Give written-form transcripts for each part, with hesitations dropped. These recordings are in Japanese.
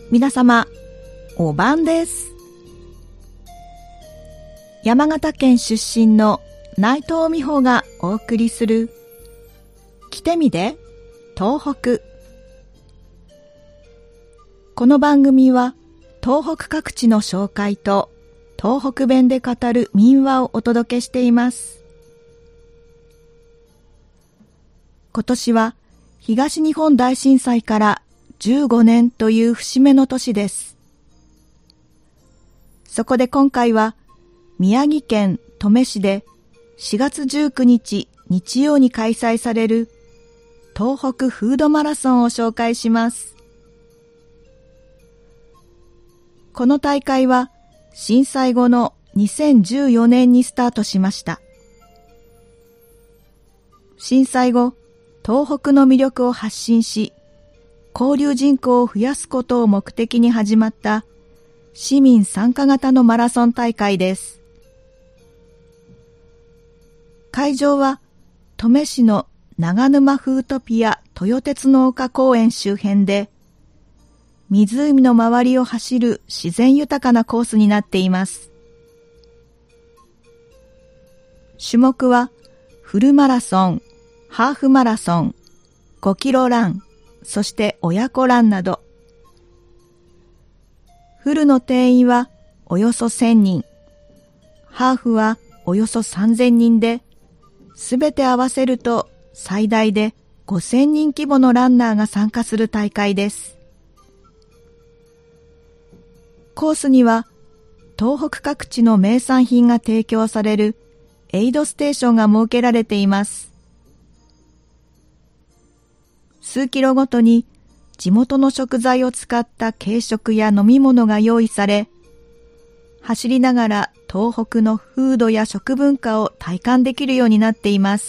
皆様、お晩です。山形県出身の内藤美穂がお送りする来てみで東北。この番組は東北各地の紹介と東北弁で語る民話をお届けしています。今年は東日本大震災から15年という節目の年です。そこで今回は宮城県登米市で4月19日日曜に開催される東北フードマラソンを紹介します。この大会は震災後の2014年にスタートしました。震災後、東北の魅力を発信し、交流人口を増やすことを目的に始まった市民参加型のマラソン大会です。会場は登米市の長沼フートピア豊鉄の丘公園周辺で、湖の周りを走る自然豊かなコースになっています。種目はフルマラソン、ハーフマラソン、5キロラン、そして親子ランなど。フルの定員はおよそ1000人、ハーフはおよそ3000人で、すべて合わせると最大で5000人規模のランナーが参加する大会です。コースには東北各地の名産品が提供されるエイドステーションが設けられています。数キロごとに地元の食材を使った軽食や飲み物が用意され、走りながら東北の風土や食文化を体感できるようになっています。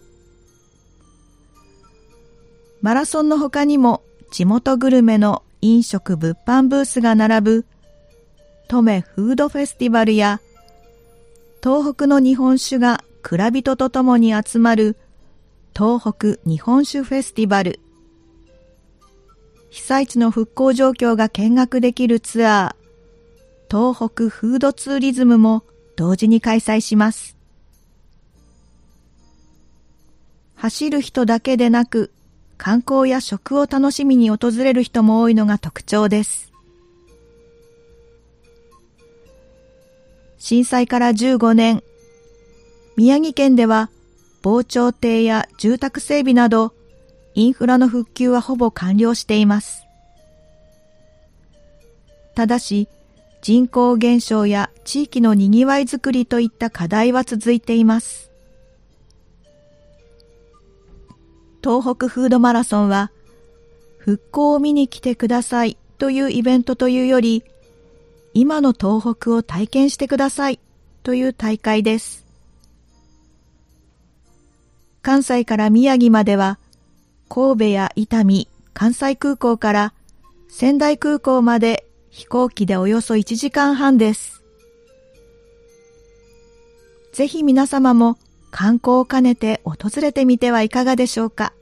マラソンの他にも地元グルメの飲食物販ブースが並ぶ登米フードフェスティバルや、東北の日本酒が蔵人とともに集まる東北日本酒フェスティバル、被災地の復興状況が見学できるツアー、東北フードツーリズムも同時に開催します。走る人だけでなく、観光や食を楽しみに訪れる人も多いのが特徴です。震災から15年、宮城県では防潮堤や住宅整備などインフラの復旧はほぼ完了しています。ただし、人口減少や地域のにぎわいづくりといった課題は続いています。東北フードマラソンは、復興を見に来てくださいというイベントというより、今の東北を体験してくださいという大会です。関西から宮城までは、神戸や伊丹、関西空港から仙台空港まで飛行機でおよそ1時間半です。ぜひ皆様も観光を兼ねて訪れてみてはいかがでしょうか。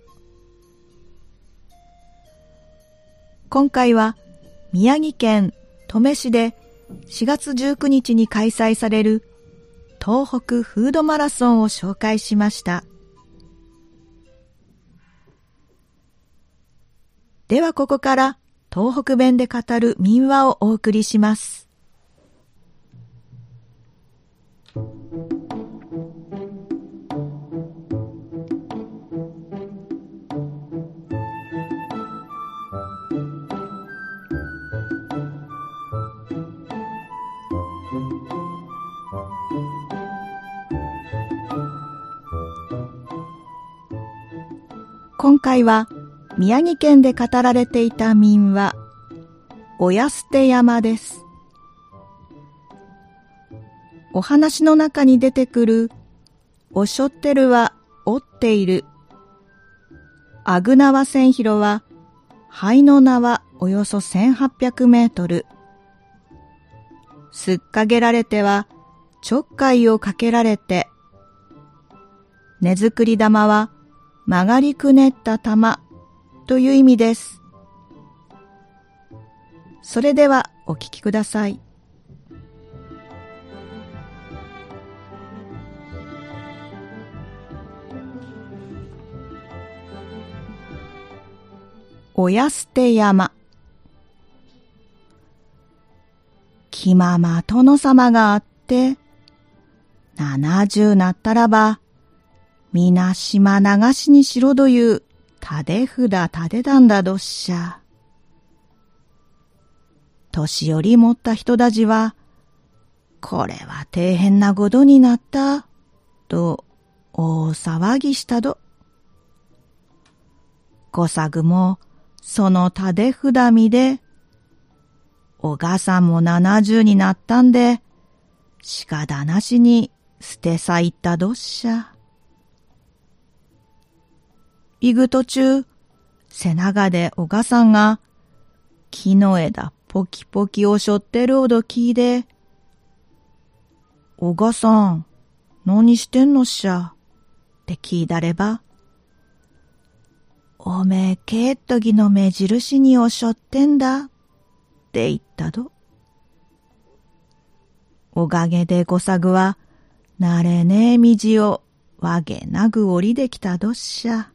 今回は宮城県登米市で4月19日に開催される東北フードマラソンを紹介しました。ではここから東北弁で語る民話をお送りします。今回は宮城県で語られていた民話、おやすて山です。お話の中に出てくる、おしょってるは折っている。あぐなわ千尋は、灰の縄およそ1800メートル。すっかげられては、ちょっかいをかけられて。根作り玉は、曲がりくねった玉という意味です。 それではお聞きください。親捨て山。気まま殿様があって、70なったらば、みな島流しにしろという立て札立てたんだどっしゃ。年寄り持った人たちは、これは大変なことになった、と大騒ぎしたど。小作もその立て札見で、おがさんも70になったんで、仕方なしに捨てさいったどっしゃ。行く途中、背中でおがさんが木の枝ポキポキをしょってるほど聞いて、おがさん、何してんのっしゃって聞いたれば、おめえけっとぎの目印におしょってんだって言ったど。おかげでごさぐは慣れねえ道をわげなぐ降りてきたどっしゃ。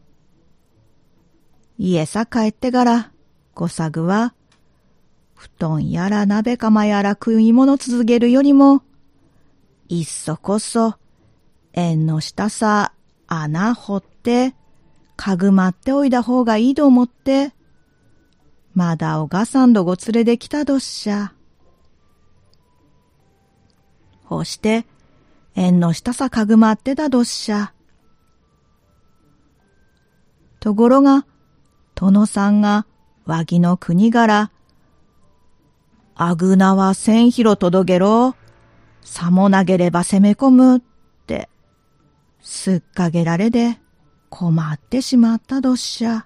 家さ帰ってからごさぐは布団やら鍋釜やら食い物続けるよりもいっそこそ縁の下さ穴掘ってかぐまっておいた方がいいと思ってまだおがさんとご連れてきたどっしゃ。ほして縁の下さかぐまってたどっしゃ。ところが殿さんが和木の国からあぐなは千広届けろ、さもなければ攻め込むってすっかけられで困ってしまったどっしゃ。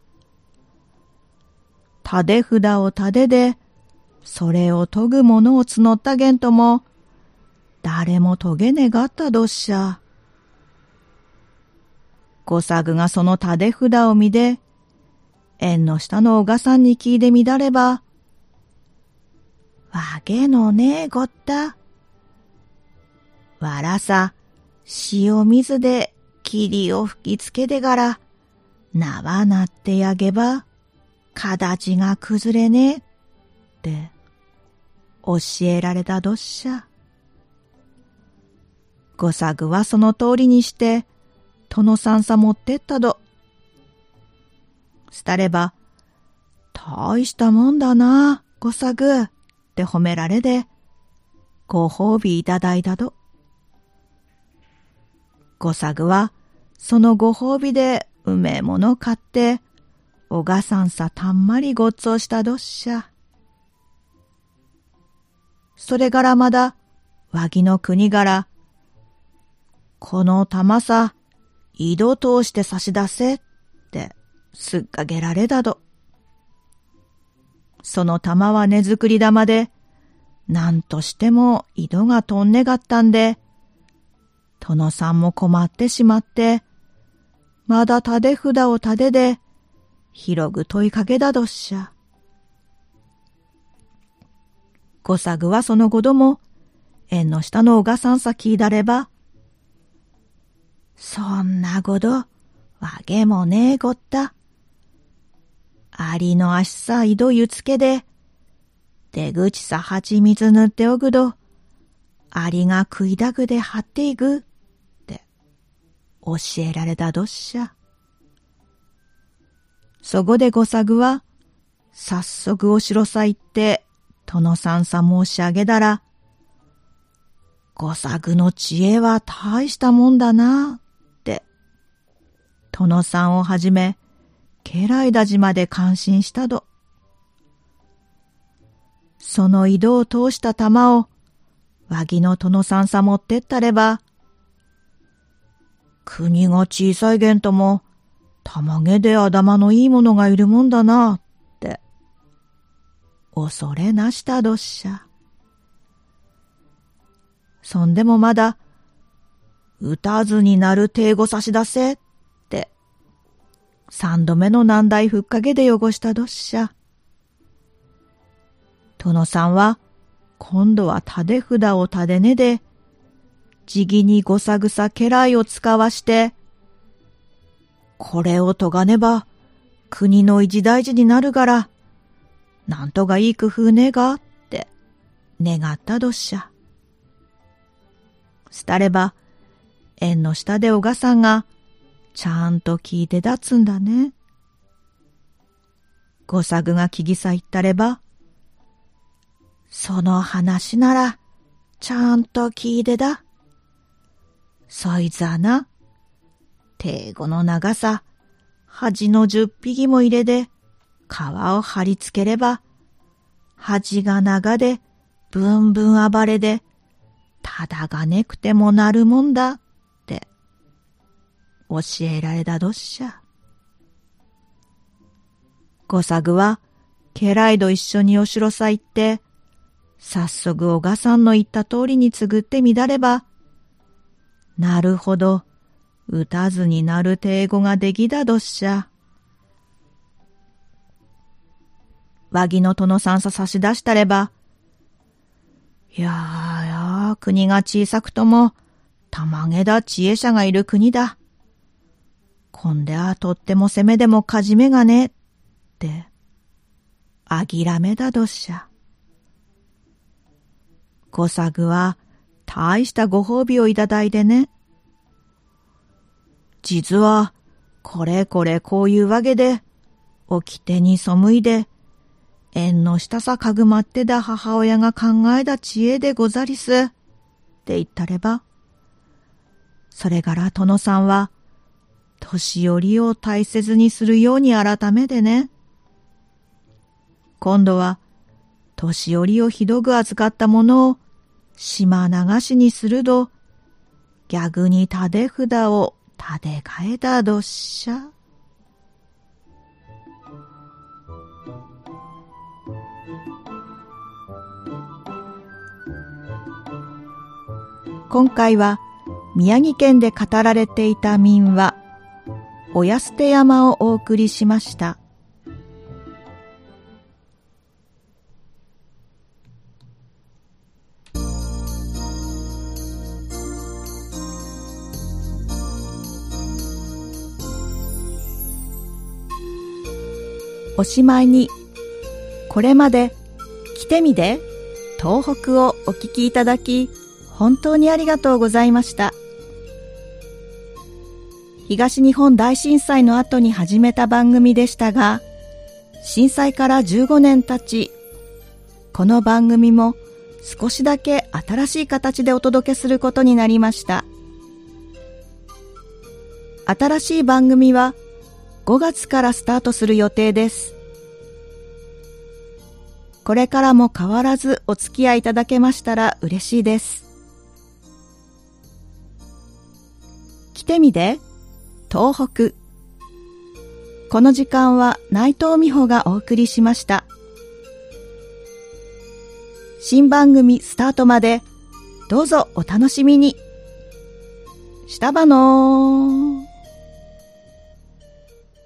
立て札を立てでそれを研ぐものを募ったげんとも誰も研げねがったどっしゃ。ごさぐがその立て札を見で縁の下のおがさんに聞いてみだれば、わけのねえごった。わらさ、塩水で霧を吹きつけてから、縄なってやげば、形が崩れねえ、って教えられたどっしゃ。ごさぐはその通りにして、殿さんさ持ってったど。したれば、大したもんだな、ごさぐって褒められで、ご褒美いただいたど。ごさぐは、そのご褒美でうめえもの買って、おがさんさたんまりごっつおしたどっしゃ。それからまだ、和木の国から、この玉さ、井戸通して差し出せって、すっかけられたど。その玉は根作り玉で、なんとしても井戸がとんねがったんで、殿さんも困ってしまって、まだ立て札を立てで、広ぐ問いかけだどっしゃ。ごさぐはその子供、縁の下のおがさんさ聞いだれば、そんなごど、わけもねえごった。ありの足さ井戸湯つけで、出口さ蜂蜜塗っておくど、ありが食いだくで張っていく、って教えられたどっしゃ。そこでごさぐは、早速お城さ行って、殿さんさ申し上げたら、ごさぐの知恵は大したもんだな、って、殿さんをはじめ、家来だじまで感心したど。その井戸を通した玉を、和木の殿さんさ持ってったれば、国が小さいげんとも、たまげで頭のいいものがいるもんだな、って、恐れなしたどっしゃ。そんでもまだ、打たずになる手ご差し出せ、って、三度目の難題ふっかけで汚したどっしゃ。 殿さんは今度は立て札を立てねで、じぎにごさぐさ家来を使わして、これをとがねば国の一大事になるがら、なんとがいい工夫ねがって願ったどっしゃ。したれば、縁の下でおがさんがちゃんと聞いてだつんだね。ごさぐが聞きさ言ったれば、その話ならちゃんと聞いてだ。そいつはな、手ごの長さ、恥の10匹も入れで皮を貼り付ければ、恥が長でぶんぶん暴れで、ただがねくてもなるもんだって教えられたどっしゃ。ごさぐは家来と一緒にお城さ行って、早速おがさんの言った通りにつぐってみだれば、なるほど、打たずになるていごができだどっしゃ。和木の殿さんさ差し出したれば、いやー国が小さくとも、たまげだ知恵者がいる国だ。こんではとっても攻めでもかじめがね、って、あぎらめだどっしゃ。ごさぐは、大したご褒美をいただいてね。実は、これこれこういうわけで、掟に背いで、縁の下さかぐまってだ母親が考えた知恵でござりす。って言ったれば、それから殿さんは、年寄りを大切にするように改めてね。今度は、年寄りをひどく扱ったものを、島流しにするど、逆に立て札を立て替えたどっしゃ。今回は宮城県で語られていた民話、おやすて山をお送りしました。おしまいに、これまで来てみで東北をお聞きいただき、本当にありがとうございました。東日本大震災の後に始めた番組でしたが、震災から15年経ち、この番組も少しだけ新しい形でお届けすることになりました。新しい番組は5月からスタートする予定です。これからも変わらずお付き合いいただけましたら嬉しいです。来てみで東北。この時間は内藤美穂がお送りしました。新番組スタートまでどうぞお楽しみに。したばのー。